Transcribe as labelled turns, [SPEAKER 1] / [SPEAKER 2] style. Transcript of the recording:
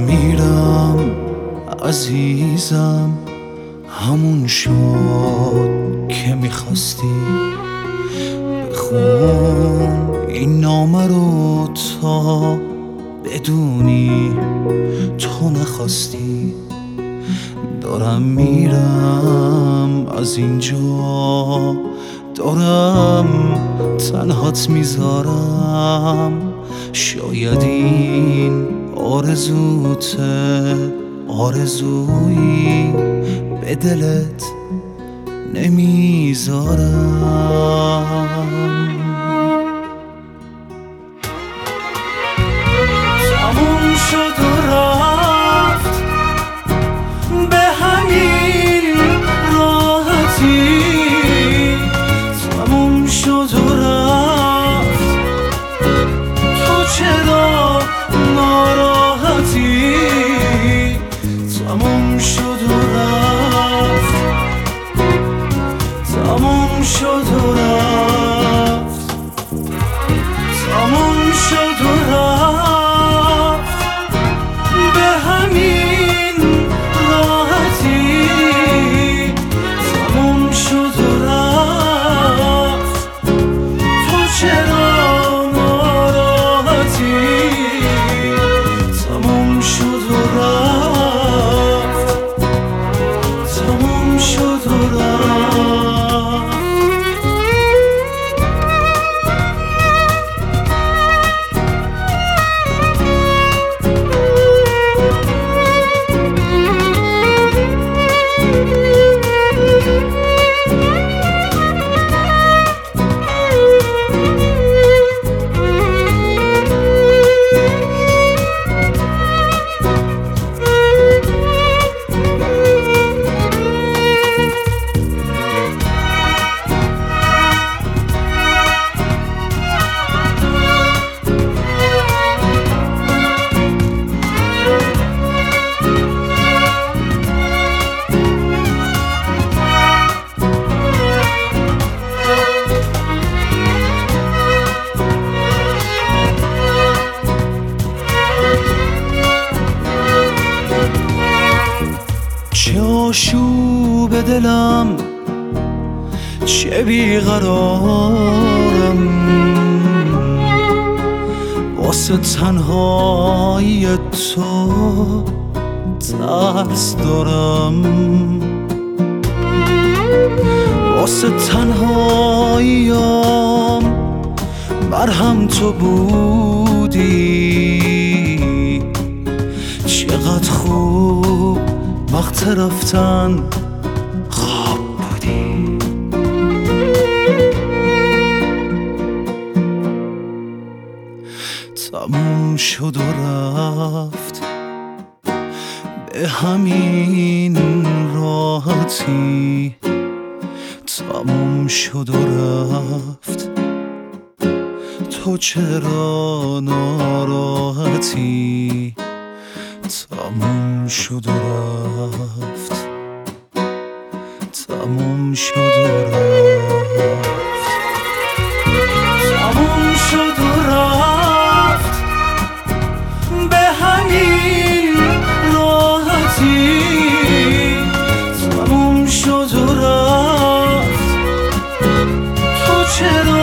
[SPEAKER 1] میرم عزیزم، همون شد که میخواستی. بخون این نامه رو تا بدونی تو نخواستی. دارم میرم از اینجا، دارم تنهات میذارم. شاید این آرزوته، آرزویی به دلت نمیذارم. تموم شد و رفت به همین راحتی. تموم شد و رفت، تو چرا ناراحتی؟ تموم شد و رفت، تموم شد و رفت، تموم شد و رفت به همین راحتی. تموم شد و رفت، تو چرا ناراحتی؟ تموم شد و رفت، تموم شد و رفت. چه آشوب دلم، چه بیقرارم، واسه تنهایی تو ترس دارم. واسه تنهاییم مرهم تو بودی. چقدر خوب وقت رفتن خواب بودی. تموم شد و رفت به همین راحتی. تموم شد و رفت، تو چرا ناراحتی؟ تموم شد و رفت، تموم شد و رفت، تموم شد و رفت به همین راحتی. تموم شد و رفت، تو چرا